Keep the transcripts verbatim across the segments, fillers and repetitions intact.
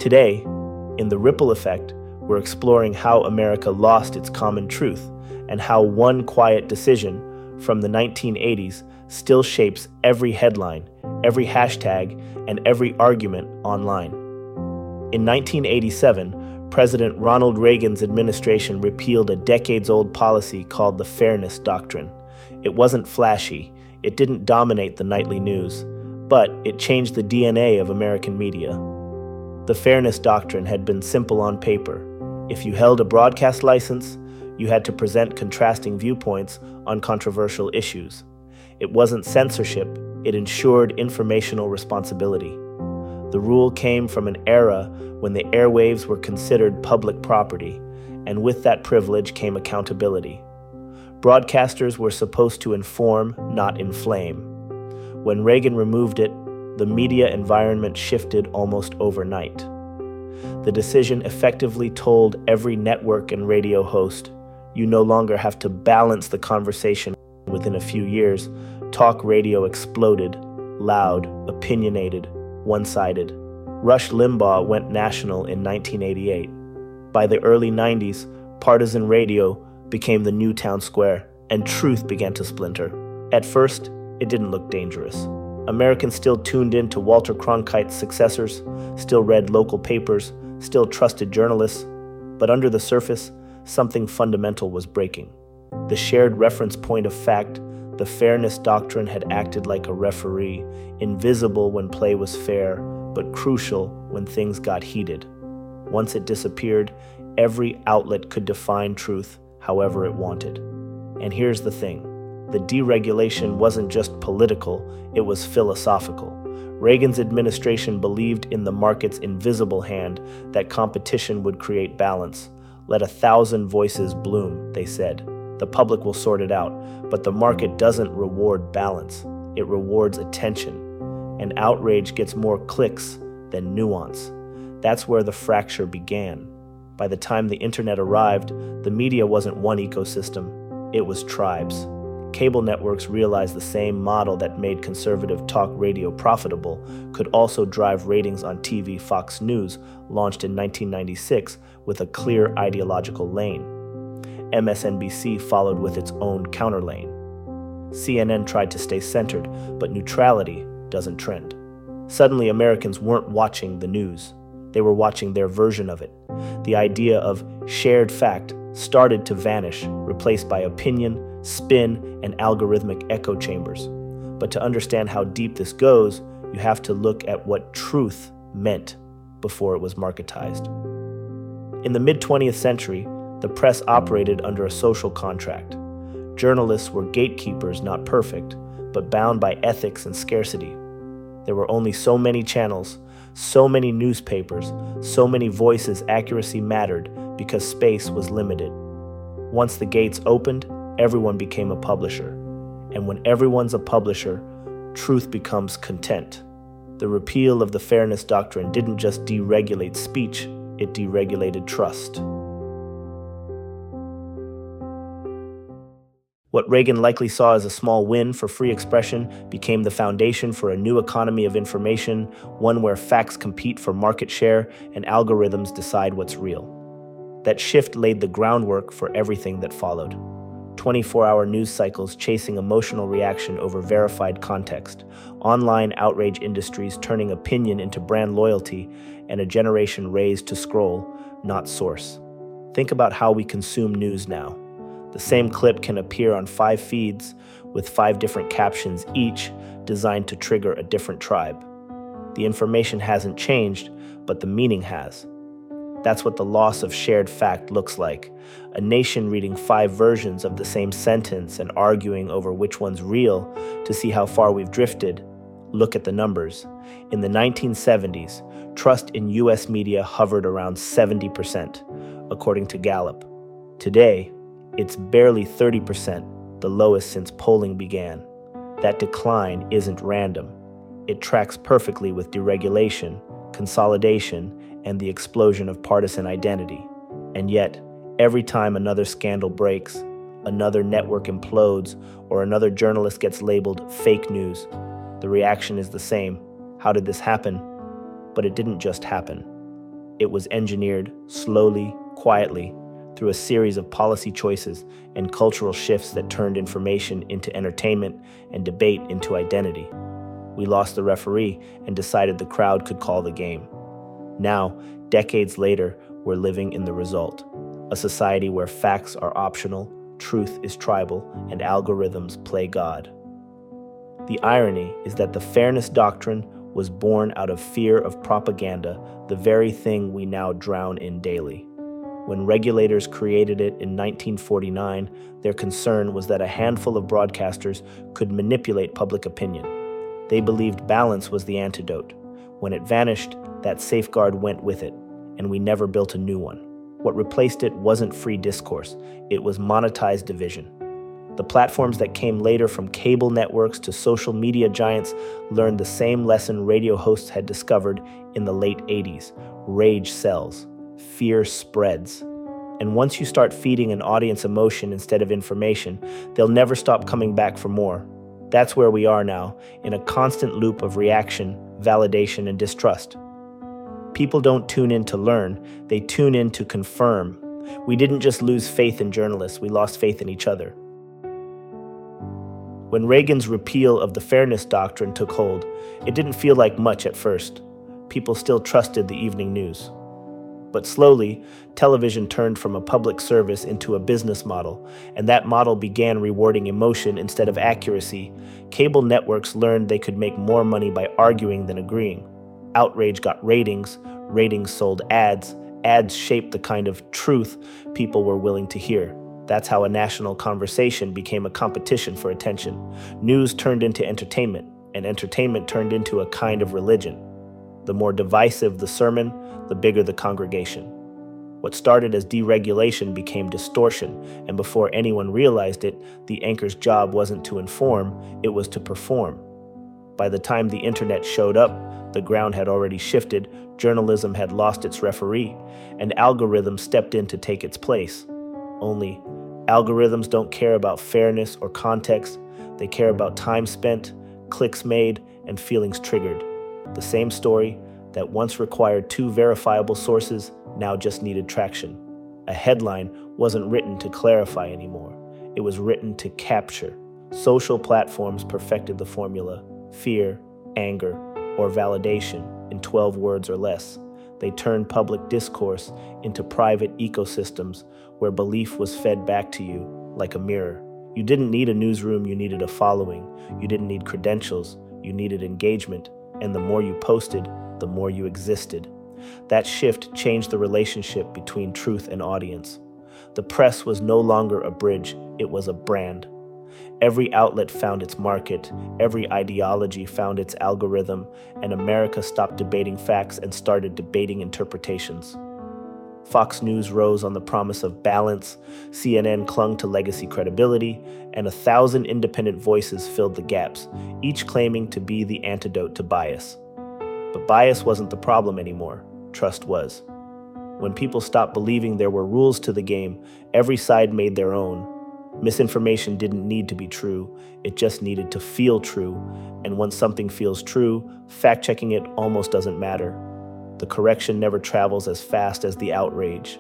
Today, in The Ripple Effect, we're exploring how America lost its common truth and how one quiet decision from the nineteen eighties still shapes every headline, every hashtag, and every argument online. In nineteen eighty-seven, President Ronald Reagan's administration repealed a decades-old policy called the Fairness Doctrine. It wasn't flashy, it didn't dominate the nightly news, but it changed the D N A of American media. The Fairness Doctrine had been simple on paper. If you held a broadcast license, you had to present contrasting viewpoints on controversial issues. It wasn't censorship, it ensured informational responsibility. The rule came from an era when the airwaves were considered public property, and with that privilege came accountability. Broadcasters were supposed to inform, not inflame. When Reagan removed it, the media environment shifted almost overnight. The decision effectively told every network and radio host, you no longer have to balance the conversation. Within a few years, talk radio exploded, loud, opinionated, one-sided. Rush Limbaugh went national in nineteen eighty-eight. By the early nineties, partisan radio became the new town square, and truth began to splinter. At first, it didn't look dangerous. Americans still tuned in to Walter Cronkite's successors, still read local papers, still trusted journalists, but under the surface, something fundamental was breaking. The shared reference point of fact, the Fairness Doctrine had acted like a referee, invisible when play was fair, but crucial when things got heated. Once it disappeared, every outlet could define truth however it wanted. And here's the thing. The deregulation wasn't just political, it was philosophical. Reagan's administration believed in the market's invisible hand that competition would create balance. Let a thousand voices bloom, they said. The public will sort it out, but the market doesn't reward balance. It rewards attention. And outrage gets more clicks than nuance. That's where the fracture began. By the time the internet arrived, the media wasn't one ecosystem, it was tribes. Cable networks realized the same model that made conservative talk radio profitable could also drive ratings on T V. Fox News launched in nineteen ninety-six with a clear ideological lane. M S N B C followed with its own counter lane. C N N tried to stay centered, but neutrality doesn't trend. Suddenly, Americans weren't watching the news. They were watching their version of it. The idea of shared fact started to vanish, replaced by opinion, spin, and algorithmic echo chambers. But to understand how deep this goes, you have to look at what truth meant before it was marketized. In the mid-twentieth century, the press operated under a social contract. Journalists were gatekeepers, not perfect, but bound by ethics and scarcity. There were only so many channels, so many newspapers, so many voices accuracy mattered because space was limited. Once the gates opened, everyone became a publisher. And when everyone's a publisher, truth becomes content. The repeal of the Fairness Doctrine didn't just deregulate speech, it deregulated trust. What Reagan likely saw as a small win for free expression became the foundation for a new economy of information, one where facts compete for market share and algorithms decide what's real. That shift laid the groundwork for everything that followed. twenty-four hour news cycles chasing emotional reaction over verified context, online outrage industries turning opinion into brand loyalty, and a generation raised to scroll, not source. Think about how we consume news now. The same clip can appear on five feeds with five different captions, each designed to trigger a different tribe. The information hasn't changed, but the meaning has. That's what the loss of shared fact looks like. A nation reading five versions of the same sentence and arguing over which one's real to see how far we've drifted. Look at the numbers. In the nineteen seventies, trust in U S media hovered around seventy percent, according to Gallup. Today, it's barely thirty percent, the lowest since polling began. That decline isn't random. It tracks perfectly with deregulation, consolidation, and the explosion of partisan identity. And yet, every time another scandal breaks, another network implodes, or another journalist gets labeled fake news, the reaction is the same. How did this happen? But it didn't just happen. it was engineered slowly, quietly, through a series of policy choices and cultural shifts that turned information into entertainment and debate into identity. We lost the referee and decided the crowd could call the game. Now, decades later, we're living in the result. A society where facts are optional, truth is tribal, and algorithms play God. The irony is that the fairness doctrine was born out of fear of propaganda, the very thing we now drown in daily. When regulators created it in nineteen forty-nine, their concern was that a handful of broadcasters could manipulate public opinion. They believed balance was the antidote. When it vanished, that safeguard went with it, and we never built a new one. What replaced it wasn't free discourse, it was monetized division. The platforms that came later, from cable networks to social media giants, learned the same lesson radio hosts had discovered in the late eighties. Rage sells. Fear spreads. And once you start feeding an audience emotion instead of information, they'll never stop coming back for more. That's where we are now, in a constant loop of reaction, validation, and distrust. People don't tune in to learn, they tune in to confirm. We didn't just lose faith in journalists, we lost faith in each other. When Reagan's repeal of the fairness doctrine took hold, it didn't feel like much at first. People still trusted the evening news. But slowly, television turned from a public service into a business model, and that model began rewarding emotion instead of accuracy. Cable networks learned they could make more money by arguing than agreeing. Outrage got ratings, ratings sold ads, ads shaped the kind of truth people were willing to hear. That's how a national conversation became a competition for attention. News turned into entertainment, and entertainment turned into a kind of religion. The more divisive the sermon, the bigger the congregation. What started as deregulation became distortion, and before anyone realized it, the anchor's job wasn't to inform, it was to perform. By the time the internet showed up, the ground had already shifted, journalism had lost its referee, and algorithms stepped in to take its place. Only, algorithms don't care about fairness or context, they care about time spent, clicks made, and feelings triggered. The same story that once required two verifiable sources now just needed traction. A headline wasn't written to clarify anymore. It was written to capture. Social platforms perfected the formula: fear, anger, or validation in twelve words or less. They turned public discourse into private ecosystems where belief was fed back to you like a mirror. You didn't need a newsroom, you needed a following. You didn't need credentials, you needed engagement. And the more you posted, the more you existed. That shift changed the relationship between truth and audience. The press was no longer a bridge, it was a brand. Every outlet found its market, every ideology found its algorithm, and America stopped debating facts and started debating interpretations. Fox News rose on the promise of balance, C N N clung to legacy credibility, and a thousand independent voices filled the gaps, each claiming to be the antidote to bias. But bias wasn't the problem anymore, trust was. When people stopped believing there were rules to the game, every side made their own. Misinformation didn't need to be true, it just needed to feel true, and once something feels true, fact-checking it almost doesn't matter. The correction never travels as fast as the outrage.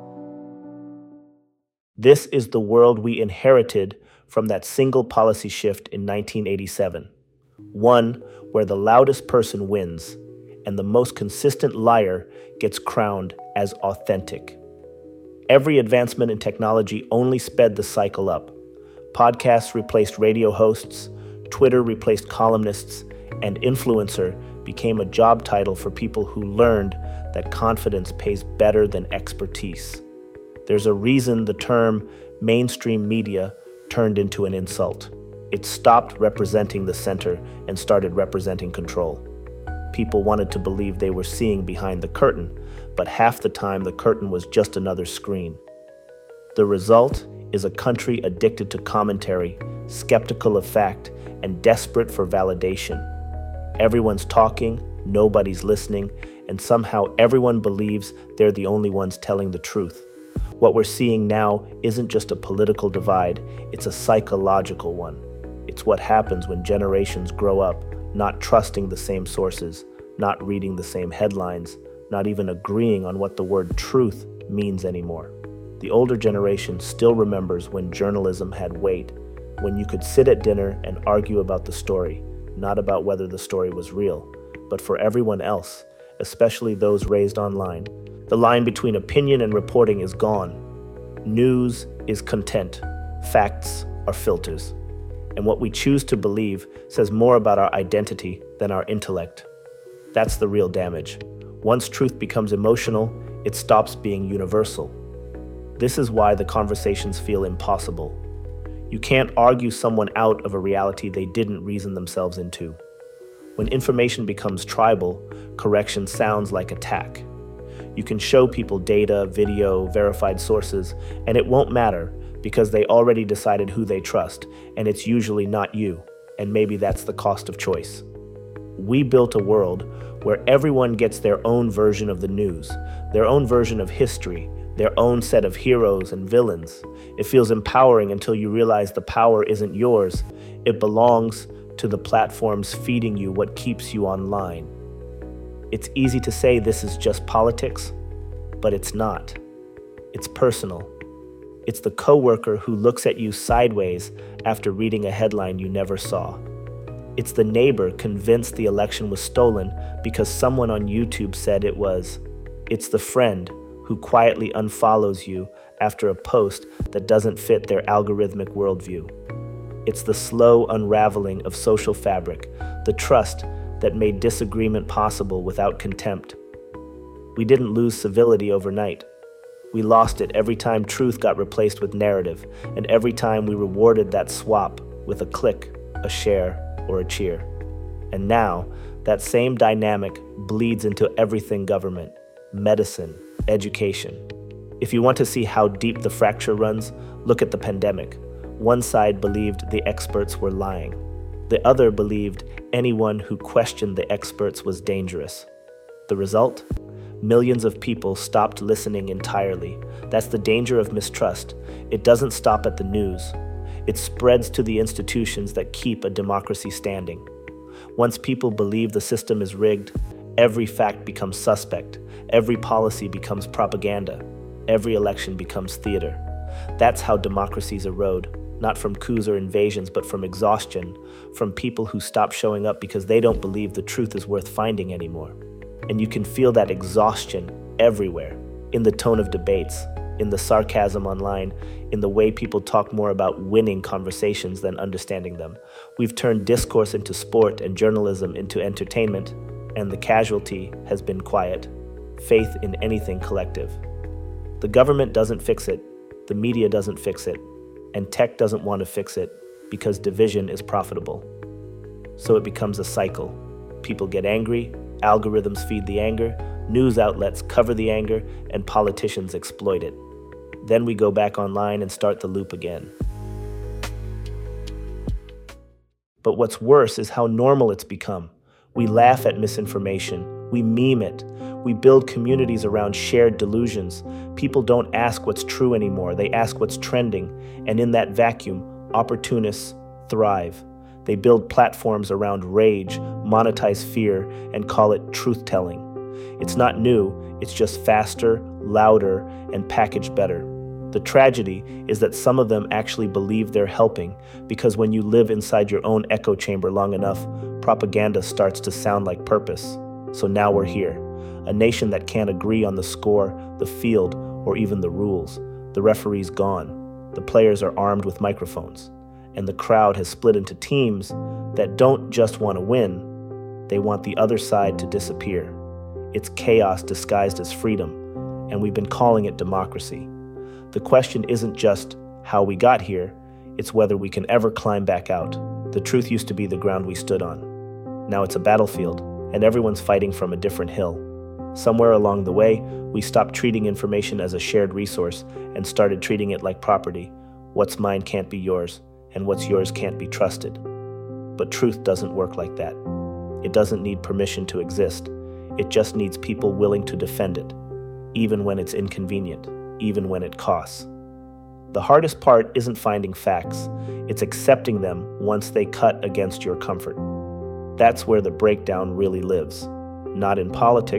This is the world we inherited from that single policy shift in nineteen eighty-seven. One where the loudest person wins, and the most consistent liar gets crowned as authentic. Every advancement in technology only sped the cycle up. Podcasts replaced radio hosts, Twitter replaced columnists, and influencer became a job title for people who learned that confidence pays better than expertise. There's a reason the term mainstream media turned into an insult. It stopped representing the center and started representing control. People wanted to believe they were seeing behind the curtain, but half the time the curtain was just another screen. The result is a country addicted to commentary, skeptical of fact, and desperate for validation. Everyone's talking, nobody's listening, and somehow everyone believes they're the only ones telling the truth. What we're seeing now isn't just a political divide, it's a psychological one. It's what happens when generations grow up not trusting the same sources, not reading the same headlines, not even agreeing on what the word truth means anymore. The older generation still remembers when journalism had weight, when you could sit at dinner and argue about the story, not about whether the story was real. But for everyone else, especially those raised online, the line between opinion and reporting is gone. News is content. Facts are filters. And what we choose to believe says more about our identity than our intellect. That's the real damage. Once truth becomes emotional, it stops being universal. This is why the conversations feel impossible. You can't argue someone out of a reality they didn't reason themselves into. When information becomes tribal, correction sounds like attack. You can show people data, video, verified sources, and it won't matter because they already decided who they trust, and it's usually not you, and maybe that's the cost of choice. We built a world where everyone gets their own version of the news, their own version of history, their own set of heroes and villains. It feels empowering until you realize the power isn't yours. It belongs to the platforms feeding you what keeps you online. It's easy to say this is just politics, but it's not. It's personal. It's the coworker who looks at you sideways after reading a headline you never saw. It's the neighbor convinced the election was stolen because someone on YouTube said it was. It's the friend who quietly unfollows you after a post that doesn't fit their algorithmic worldview. It's the slow unraveling of social fabric, the trust that made disagreement possible without contempt. We didn't lose civility overnight. We lost it every time truth got replaced with narrative, and every time we rewarded that swap with a click, a share, or a cheer. And now, that same dynamic bleeds into everything government, medicine, education. If you want to see how deep the fracture runs, look at the pandemic. One side believed the experts were lying. The other believed anyone who questioned the experts was dangerous. The result? Millions of people stopped listening entirely. That's the danger of mistrust. It doesn't stop at the news. It spreads to the institutions that keep a democracy standing. Once people believe the system is rigged, every fact becomes suspect. Every policy becomes propaganda. Every election becomes theater. That's how democracies erode. Not from coups or invasions, but from exhaustion, from people who stop showing up because they don't believe the truth is worth finding anymore. And you can feel that exhaustion everywhere, in the tone of debates, in the sarcasm online, in the way people talk more about winning conversations than understanding them. We've turned discourse into sport and journalism into entertainment, and the casualty has been quiet, faith in anything collective. The government doesn't fix it, the media doesn't fix it, and tech doesn't want to fix it because division is profitable. So it becomes a cycle. People get angry, algorithms feed the anger, news outlets cover the anger, and politicians exploit it. Then we go back online and start the loop again. But what's worse is how normal it's become. We laugh at misinformation, we meme it, we build communities around shared delusions. People don't ask what's true anymore, they ask what's trending, and in that vacuum, opportunists thrive. They build platforms around rage, monetize fear, and call it truth-telling. It's not new, it's just faster, louder, and packaged better. The tragedy is that some of them actually believe they're helping, because when you live inside your own echo chamber long enough, propaganda starts to sound like purpose. So now we're here, a nation that can't agree on the score, the field, or even the rules. The referee's gone. The players are armed with microphones. And the crowd has split into teams that don't just want to win, they want the other side to disappear. It's chaos disguised as freedom, and we've been calling it democracy. The question isn't just how we got here, it's whether we can ever climb back out. The truth used to be the ground we stood on. Now it's a battlefield, and everyone's fighting from a different hill. Somewhere along the way, we stopped treating information as a shared resource and started treating it like property. What's mine can't be yours, and what's yours can't be trusted. But truth doesn't work like that. It doesn't need permission to exist. It just needs people willing to defend it, even when it's inconvenient, even when it costs. The hardest part isn't finding facts, it's accepting them once they cut against your comfort. That's where the breakdown really lives. Not in politics,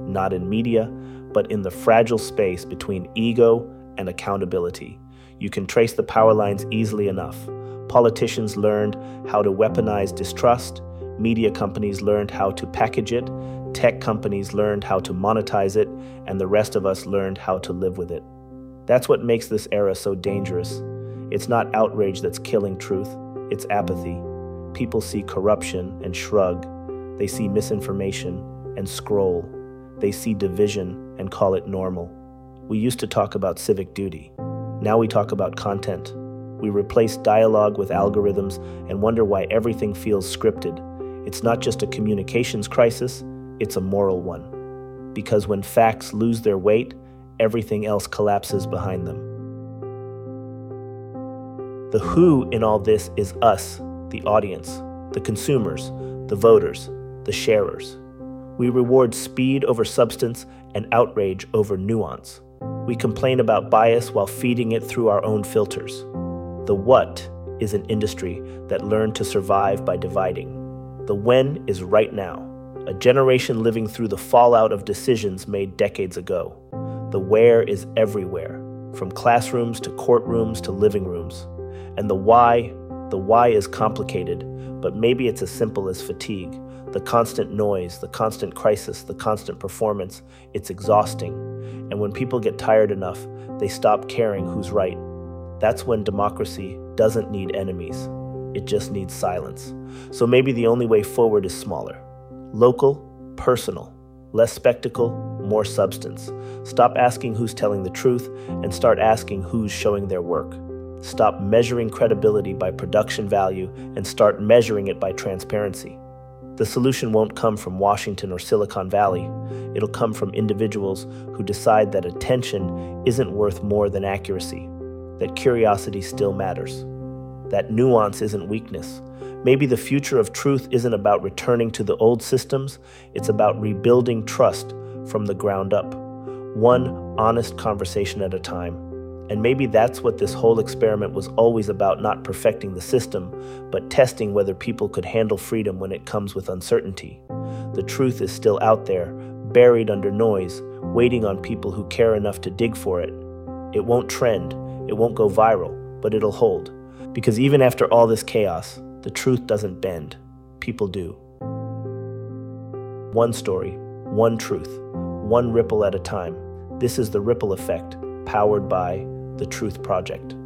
not in media, but in the fragile space between ego and accountability. You can trace the power lines easily enough. Politicians learned how to weaponize distrust, media companies learned how to package it, tech companies learned how to monetize it, and the rest of us learned how to live with it. That's what makes this era so dangerous. It's not outrage that's killing truth, it's apathy. People see corruption and shrug. They see misinformation and scroll. They see division and call it normal. We used to talk about civic duty. Now we talk about content. We replace dialogue with algorithms and wonder why everything feels scripted. It's not just a communications crisis, it's a moral one. Because when facts lose their weight, everything else collapses behind them. The who in all this is us, the audience, the consumers, the voters, the sharers. We reward speed over substance and outrage over nuance. We complain about bias while feeding it through our own filters. The what is an industry that learned to survive by dividing. The when is right now, a generation living through the fallout of decisions made decades ago. The where is everywhere, from classrooms to courtrooms to living rooms. And the why, the why is complicated, but maybe it's as simple as fatigue. The constant noise, the constant crisis, the constant performance, it's exhausting. And when people get tired enough, they stop caring who's right. That's when democracy doesn't need enemies. It just needs silence. So maybe the only way forward is smaller. Local, personal, less spectacle, more substance. Stop asking who's telling the truth and start asking who's showing their work. Stop measuring credibility by production value and start measuring it by transparency. The solution won't come from Washington or Silicon Valley. It'll come from individuals who decide that attention isn't worth more than accuracy, that curiosity still matters, that nuance isn't weakness. Maybe the future of truth isn't about returning to the old systems, it's about rebuilding trust from the ground up, one honest conversation at a time. And maybe that's what this whole experiment was always about, not perfecting the system, but testing whether people could handle freedom when it comes with uncertainty. The truth is still out there, buried under noise, waiting on people who care enough to dig for it. It won't trend, it won't go viral, but it'll hold. Because even after all this chaos, the truth doesn't bend. People do. One story, one truth, one ripple at a time. This is the Ripple Effect, powered by The Truth Project.